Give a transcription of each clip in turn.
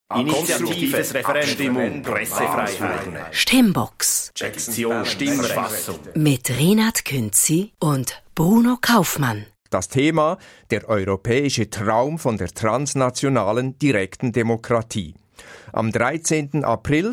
Initiatives Referendum, Pressefreiheit, Stimmbox, Sektion Stimmfassung mit Renat Künzi und Bruno Kaufmann. Das Thema: der europäische Traum von der transnationalen direkten Demokratie. Am 13. April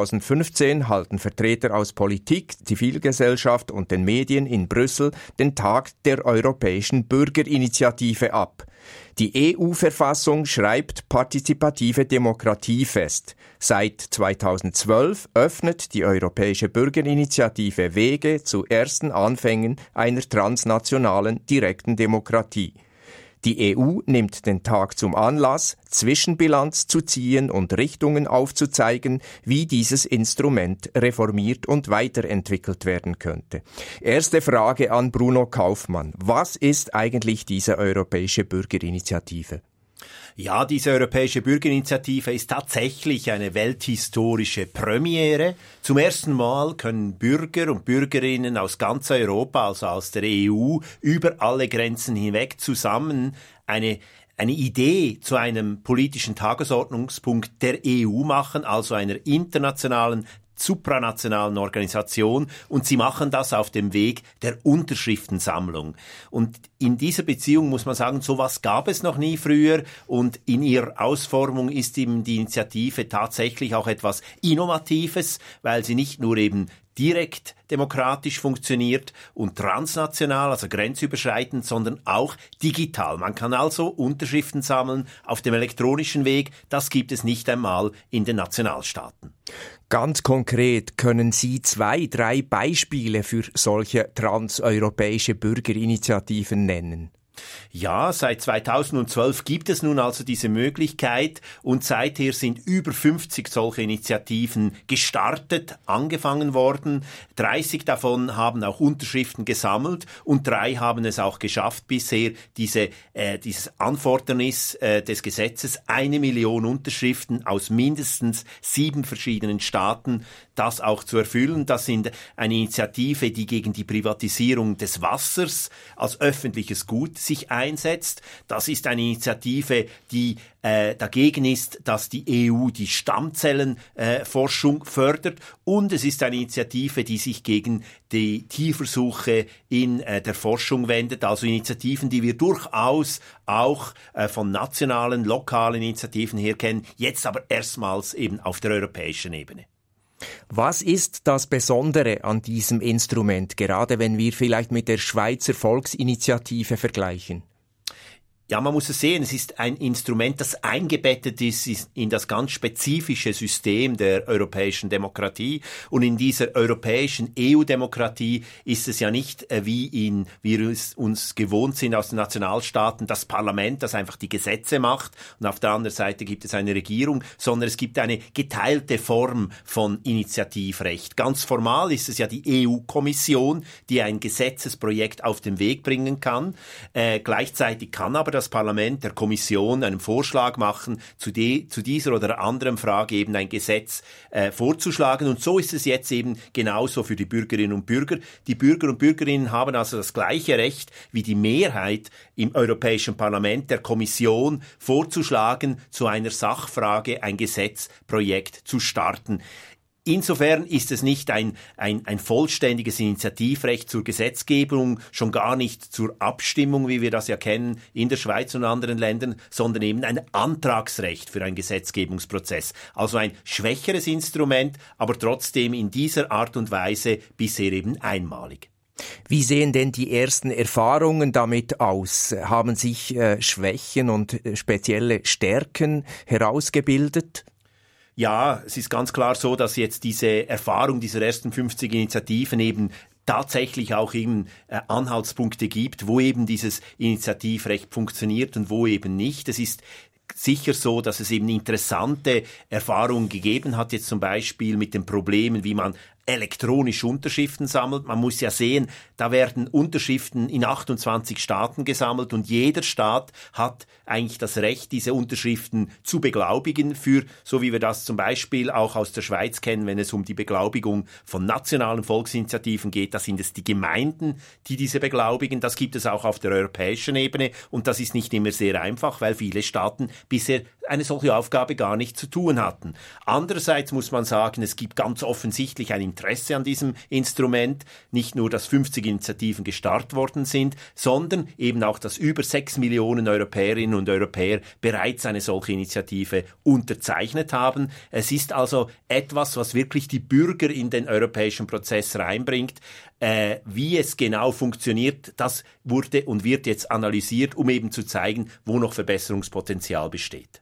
2015 halten Vertreter aus Politik, Zivilgesellschaft und den Medien in Brüssel den Tag der Europäischen Bürgerinitiative ab. Die EU-Verfassung schreibt partizipative Demokratie fest. Seit 2012 öffnet die Europäische Bürgerinitiative Wege zu ersten Anfängen einer transnationalen direkten Demokratie. Die EU nimmt den Tag zum Anlass, Zwischenbilanz zu ziehen und Richtungen aufzuzeigen, wie dieses Instrument reformiert und weiterentwickelt werden könnte. Erste Frage an Bruno Kaufmann. Was ist eigentlich diese Europäische Bürgerinitiative? Ja, diese Europäische Bürgerinitiative ist tatsächlich eine welthistorische Premiere. Zum ersten Mal können Bürger und Bürgerinnen aus ganz Europa, also aus der EU, über alle Grenzen hinweg zusammen eine Idee zu einem politischen Tagesordnungspunkt der EU machen, also einer internationalen supranationalen Organisation, und sie machen das auf dem Weg der Unterschriftensammlung. Und in dieser Beziehung muss man sagen, sowas gab es noch nie früher, und in ihrer Ausformung ist eben die Initiative tatsächlich auch etwas Innovatives, weil sie nicht nur eben direkt demokratisch funktioniert und transnational, also grenzüberschreitend, sondern auch digital. Man kann also Unterschriften sammeln auf dem elektronischen Weg. Das gibt es nicht einmal in den Nationalstaaten. Ganz konkret, können Sie 2, 3 Beispiele für solche transeuropäische Bürgerinitiativen nennen? Ja, seit 2012 gibt es nun also diese Möglichkeit, und seither sind über 50 solche Initiativen gestartet, angefangen worden. 30 davon haben auch Unterschriften gesammelt und 3 haben es auch geschafft bisher, dieses Anfordernis des Gesetzes, 1 Million Unterschriften aus mindestens 7 verschiedenen Staaten, das auch zu erfüllen. Das sind eine Initiative, die gegen die Privatisierung des Wassers als öffentliches Gut sich einsetzt. Das ist eine Initiative, die dagegen ist, dass die EU die Stammzellenforschung fördert. Und es ist eine Initiative, die sich gegen die Tierversuche in der Forschung wendet. Also Initiativen, die wir durchaus auch von nationalen, lokalen Initiativen her kennen, jetzt aber erstmals eben auf der europäischen Ebene. Was ist das Besondere an diesem Instrument, gerade wenn wir vielleicht mit der Schweizer Volksinitiative vergleichen? Ja, man muss es sehen, es ist ein Instrument, das eingebettet ist in das ganz spezifische System der europäischen Demokratie. Und in dieser europäischen EU-Demokratie ist es ja nicht, wie wir uns gewohnt sind aus den Nationalstaaten, das Parlament, das einfach die Gesetze macht, und auf der anderen Seite gibt es eine Regierung, sondern es gibt eine geteilte Form von Initiativrecht. Ganz formal ist es ja die EU-Kommission, die ein Gesetzesprojekt auf den Weg bringen kann. Gleichzeitig kann aber das Parlament der Kommission einen Vorschlag machen, zu dieser oder anderen Frage eben ein Gesetz vorzuschlagen. Und so ist es jetzt eben genauso für die Bürgerinnen und Bürger. Die Bürger und Bürgerinnen haben also das gleiche Recht wie die Mehrheit im Europäischen Parlament der Kommission vorzuschlagen, zu einer Sachfrage ein Gesetzprojekt zu starten. Insofern ist es nicht ein vollständiges Initiativrecht zur Gesetzgebung, schon gar nicht zur Abstimmung, wie wir das ja kennen in der Schweiz und anderen Ländern, sondern eben ein Antragsrecht für einen Gesetzgebungsprozess. Also ein schwächeres Instrument, aber trotzdem in dieser Art und Weise bisher eben einmalig. Wie sehen denn die ersten Erfahrungen damit aus? Haben sich Schwächen und spezielle Stärken herausgebildet? Ja, es ist ganz klar so, dass jetzt diese Erfahrung dieser ersten 50 Initiativen eben tatsächlich auch eben Anhaltspunkte gibt, wo eben dieses Initiativrecht funktioniert und wo eben nicht. Es ist sicher so, dass es eben interessante Erfahrungen gegeben hat, jetzt zum Beispiel mit den Problemen, wie man elektronisch Unterschriften sammelt. Man muss ja sehen, da werden Unterschriften in 28 Staaten gesammelt und jeder Staat hat eigentlich das Recht, diese Unterschriften zu beglaubigen für, so wie wir das zum Beispiel auch aus der Schweiz kennen, wenn es um die Beglaubigung von nationalen Volksinitiativen geht, da sind es die Gemeinden, die diese beglaubigen. Das gibt es auch auf der europäischen Ebene und das ist nicht immer sehr einfach, weil viele Staaten bisher eine solche Aufgabe gar nicht zu tun hatten. Andererseits muss man sagen, es gibt ganz offensichtlich ein Interesse an diesem Instrument. Nicht nur, dass 50 Initiativen gestartet worden sind, sondern eben auch, dass über 6 Millionen Europäerinnen und Europäer bereits eine solche Initiative unterzeichnet haben. Es ist also etwas, was wirklich die Bürger in den europäischen Prozess reinbringt. Wie es genau funktioniert, das wurde und wird jetzt analysiert, um eben zu zeigen, wo noch Verbesserungspotenzial besteht.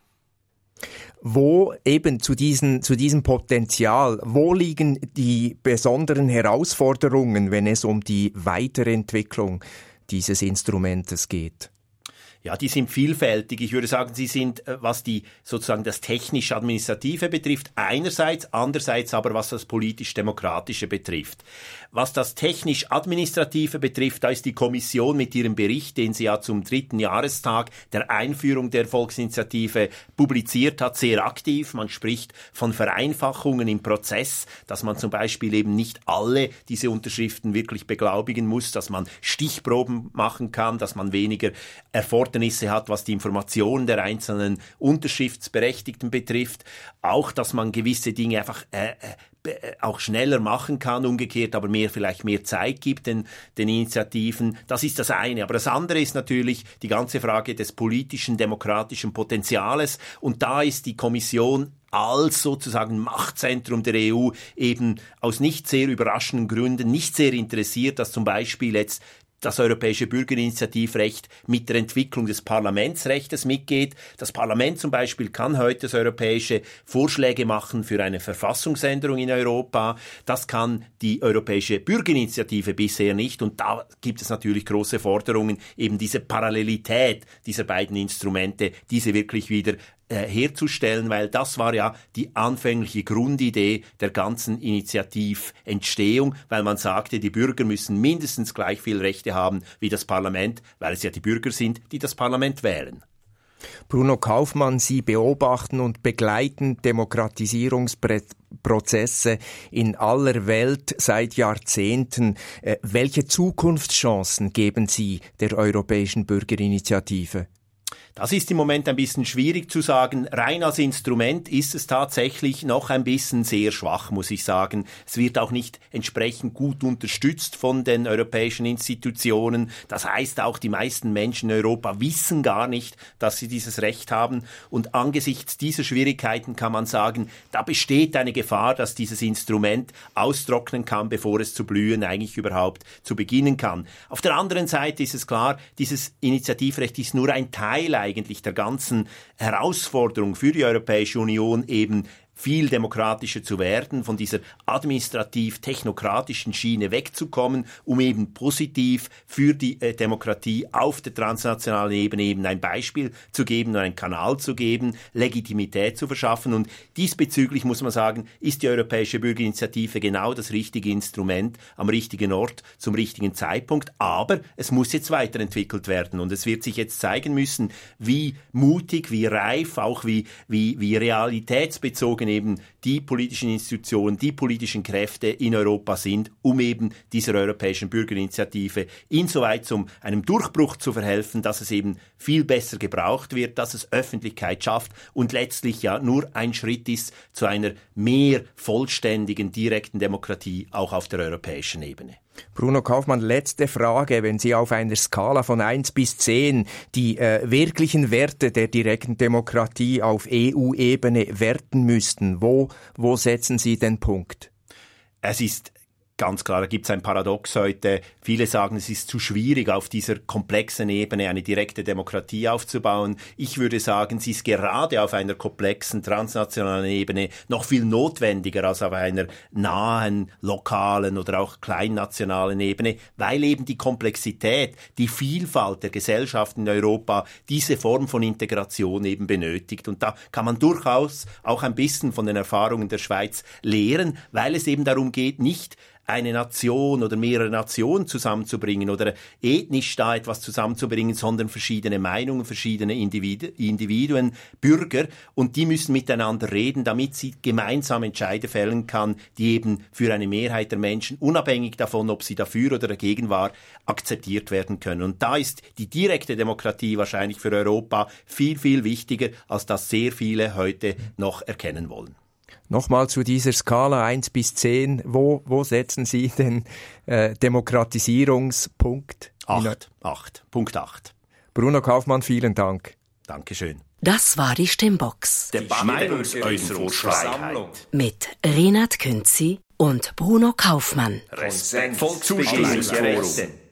Wo eben zu diesem Potenzial, wo liegen die besonderen Herausforderungen, wenn es um die Weiterentwicklung dieses Instrumentes geht? Ja, die sind vielfältig. Ich würde sagen, sie sind, was die sozusagen das technisch-administrative betrifft, einerseits, andererseits aber was das politisch-demokratische betrifft. Was das technisch-administrative betrifft, da ist die Kommission mit ihrem Bericht, den sie ja zum 3. Jahrestag der Einführung der Volksinitiative publiziert hat, sehr aktiv. Man spricht von Vereinfachungen im Prozess, dass man zum Beispiel eben nicht alle diese Unterschriften wirklich beglaubigen muss, dass man Stichproben machen kann, dass man weniger Erfordernisse hat, was die Informationen der einzelnen Unterschriftsberechtigten betrifft. Auch, dass man gewisse Dinge einfach auch schneller machen kann, umgekehrt aber vielleicht mehr Zeit gibt den Initiativen. Das ist das eine. Aber das andere ist natürlich die ganze Frage des politischen, demokratischen Potenziales. Und da ist die Kommission als sozusagen Machtzentrum der EU eben aus nicht sehr überraschenden Gründen nicht sehr interessiert, dass zum Beispiel jetzt das europäische Bürgerinitiativrecht mit der Entwicklung des Parlamentsrechts mitgeht. Das Parlament zum Beispiel kann heute das europäische Vorschläge machen für eine Verfassungsänderung in Europa. Das kann die europäische Bürgerinitiative bisher nicht. Und da gibt es natürlich große Forderungen, eben diese Parallelität dieser beiden Instrumente, diese wirklich wieder herzustellen, weil das war ja die anfängliche Grundidee der ganzen Initiativentstehung, weil man sagte, die Bürger müssen mindestens gleich viel Rechte haben wie das Parlament, weil es ja die Bürger sind, die das Parlament wählen. Bruno Kaufmann, Sie beobachten und begleiten Demokratisierungsprozesse in aller Welt seit Jahrzehnten. Welche Zukunftschancen geben Sie der Europäischen Bürgerinitiative? Das ist im Moment ein bisschen schwierig zu sagen. Rein als Instrument ist es tatsächlich noch ein bisschen sehr schwach, muss ich sagen. Es wird auch nicht entsprechend gut unterstützt von den europäischen Institutionen. Das heißt, auch die meisten Menschen in Europa wissen gar nicht, dass sie dieses Recht haben. Und angesichts dieser Schwierigkeiten kann man sagen, da besteht eine Gefahr, dass dieses Instrument austrocknen kann, bevor es zu blühen eigentlich überhaupt zu beginnen kann. Auf der anderen Seite ist es klar, dieses Initiativrecht ist nur ein Teil eigentlich der ganzen Herausforderung für die Europäische Union, eben viel demokratischer zu werden, von dieser administrativ-technokratischen Schiene wegzukommen, um eben positiv für die Demokratie auf der transnationalen Ebene eben ein Beispiel zu geben und einen Kanal zu geben, Legitimität zu verschaffen. Und diesbezüglich muss man sagen, ist die Europäische Bürgerinitiative genau das richtige Instrument am richtigen Ort zum richtigen Zeitpunkt. Aber es muss jetzt weiterentwickelt werden und es wird sich jetzt zeigen müssen, wie mutig, wie reif, auch wie realitätsbezogen eben die politischen Institutionen, die politischen Kräfte in Europa sind, um eben dieser Europäischen Bürgerinitiative insoweit zu einem Durchbruch zu verhelfen, dass es eben viel besser gebraucht wird, dass es Öffentlichkeit schafft und letztlich ja nur ein Schritt ist zu einer mehr vollständigen, direkten Demokratie auch auf der europäischen Ebene. Bruno Kaufmann, letzte Frage. Wenn Sie auf einer Skala von 1 bis 10 die wirklichen Werte der direkten Demokratie auf EU-Ebene werten müssten, wo setzen Sie den Punkt? Es ist Ganz klar, da gibt es ein Paradox heute. Viele sagen, es ist zu schwierig, auf dieser komplexen Ebene eine direkte Demokratie aufzubauen. Ich würde sagen, sie ist gerade auf einer komplexen, transnationalen Ebene noch viel notwendiger als auf einer nahen, lokalen oder auch kleinnationalen Ebene, weil eben die Komplexität, die Vielfalt der Gesellschaften in Europa diese Form von Integration eben benötigt. Und da kann man durchaus auch ein bisschen von den Erfahrungen der Schweiz lehren, weil es eben darum geht, nicht eine Nation oder mehrere Nationen zusammenzubringen oder ethnisch da etwas zusammenzubringen, sondern verschiedene Meinungen, verschiedene Individuen, Bürger, und die müssen miteinander reden, damit sie gemeinsam Entscheide fällen kann, die eben für eine Mehrheit der Menschen, unabhängig davon, ob sie dafür oder dagegen war, akzeptiert werden können. Und da ist die direkte Demokratie wahrscheinlich für Europa viel, viel wichtiger, als das sehr viele heute noch erkennen wollen. Nochmal zu dieser Skala 1 bis 10. Wo setzen Sie den Demokratisierungspunkt? 8. Punkt 8. Bruno Kaufmann, vielen Dank. Dankeschön. Das war die Stimmbox. Die Meinungsäußerungsversammlung. Mit Renat Künzi und Bruno Kaufmann. Volksbestimmungsforum.